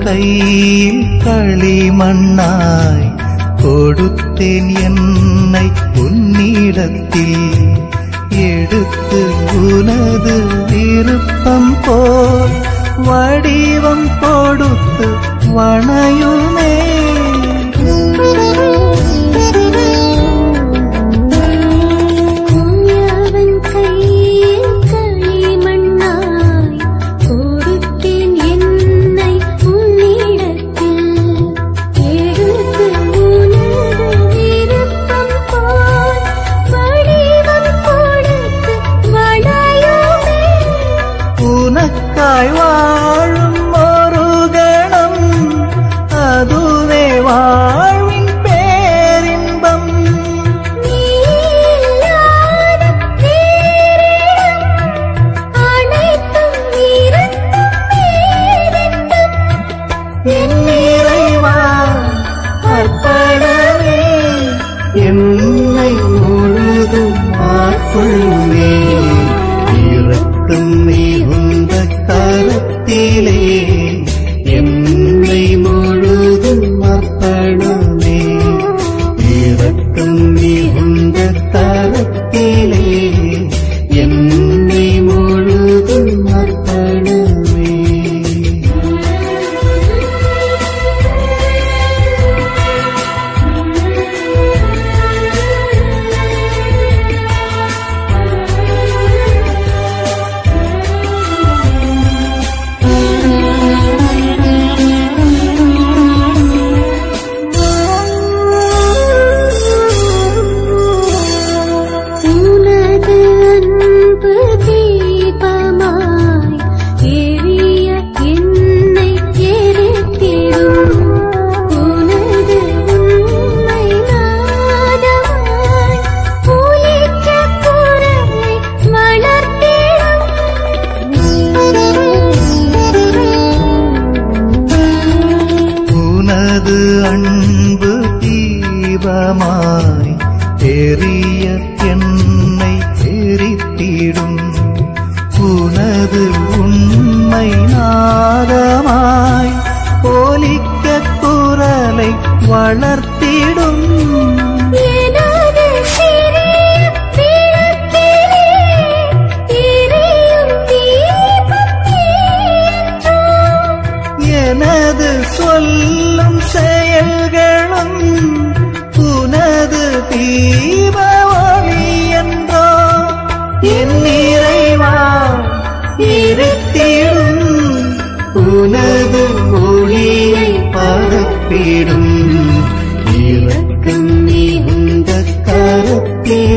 கையில் களிமண்ணாய் கொடுத்தேன் என்னை உன்னிடத்தில் எடுத்து உனது விருப்பம் போல் வடிவம் கொடுத்து வணையுமே. உனக்காய் வாழும் ஒரு கணம் அதுவே வாழ்வின் பேரின்பம். என் இறைவா அர்ப்பணமே என்னை முழுதும் ஆட்கொள்ளுமே. இரக்கம் மிகுந்த கரத்திலே என்னை முழுதும் அர்ப்பணமே. இரக்கம் மிகுந்த கரத்திலே என்னை முழுதும் அர்ப்பணமே. அன்பு தீபமாய் எரிய என்னை எரித்திடும் உனது உண்மை நாதமாய் ஒலிக்க குரலை வளர்த்திடும். எனது சொல்லும் செயல்களும் உனது தீப ஒளி என்றோ என் இறைவா இருத்திடும் உனது ஒளியை பரப்பிடும். இரக்கம் மிகுந்த கரத்திலே